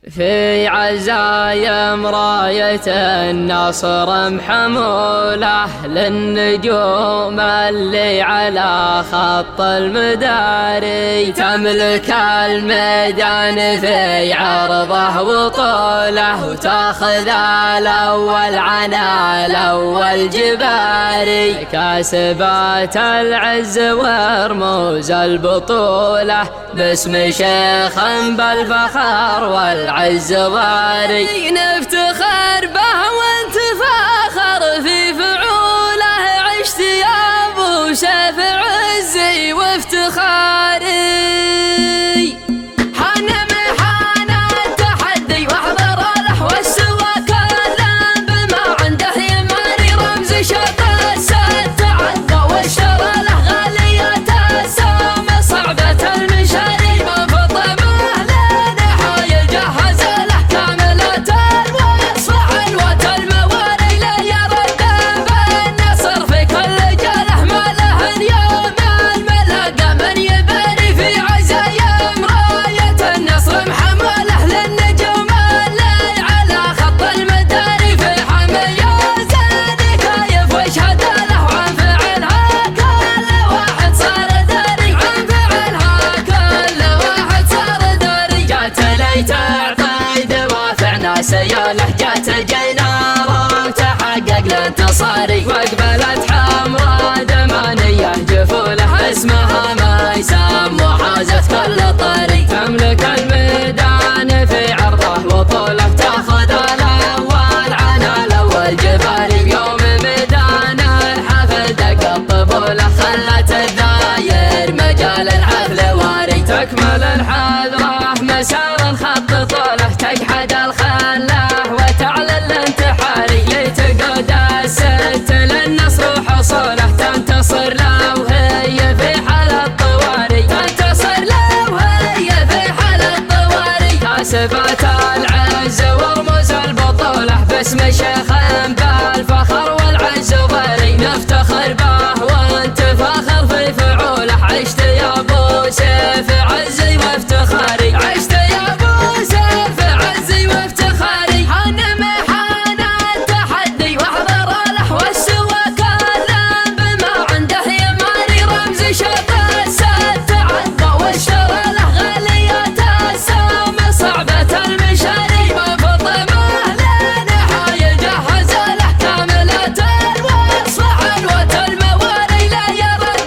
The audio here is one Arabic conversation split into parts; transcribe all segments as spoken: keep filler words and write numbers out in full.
في عزايم راية النصر محمولة للنجوم اللي على خط المداري، تملك الميدان في عرضه وطوله، وتاخذ الأول عنا الأول جباري، كاسبات العز ورموز البطولة، باسم شيخ بالفخر والعز ضاري، نفتخر به وانت فاخر في فعوله، عشت يا ابو سيف عزي وافتخاري. سياله جات جينارة وتحقق الانتصاري، واقبلت حمراء دمانية جفوله، اسمها ميسام وحازت كل طريق، تملك الميدان في عرضه وطوله، تاخذ الاول عن الاول جباري، يوم ميدان الحفل دق الطبوله، خلت الداير مجال الحفل واري، تكمل الحذره مسار خط طوله، تجحد الخله وتعلى الانتحاري، لتقود الست للنصر وحصوله، تنتصر لو هي في حال الطواري، تنتصر لو هي في حال الطواري، كاسبات العز ورموز البطوله، باسم شيخ بالفخر والعز ضاري، نفتخر به وانت فاخر في فعوله، عشت يا ابو سيف عزي وافتخاري، عشت يا ابو سيف عزي وافتخاري، حان محان التحدي واحضر له، والسوى كلام بما عنده يماري، رمز شوق السد تعدى والشر له غالية السام، صعبة المشاري مفطمه لنحاية جهز له، كاملة الوصف حلوة المواري، لا يرد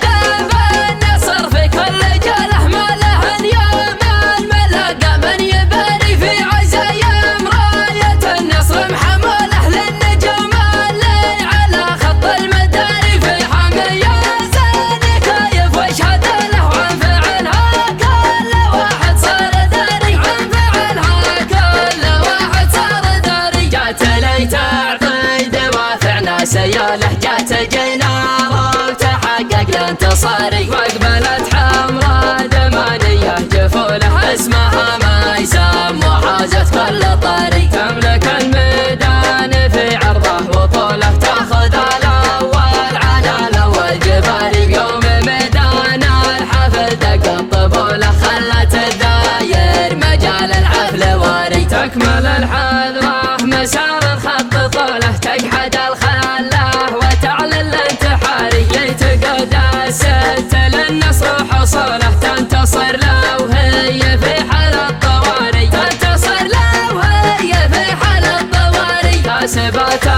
بالنصر في كل جله، ما له اليوم الملقى من يباري، في عزايم راية النصر محموله للنجوم اللي على خط المداري، في حمية زين كيف واشهد له، عن فعلها كل واحد صار داري، عن فعلها كل واحد صار داري، جات لي تعقيد دوافعنا سياله، جات جينارة وتحقق الانتصاري، واقبلت حمراء دمانية جفوله، اسمها ميسام وحازت كل طريق، تملك الميدان في عرضه وطوله، تاخذ الاول عن الاول جباري، يوم ميدان الحفل دق الطبوله، خلت الداير مجال الحفل واري، تكمل الحذره مسار خط طوله، تجحد الخله وتعلى الانتحاري، لتقود الست للنصر وحصوله، تنتصر لو هي في حال الطواري، تنتصر لو هي في حال الطواري، كاسبات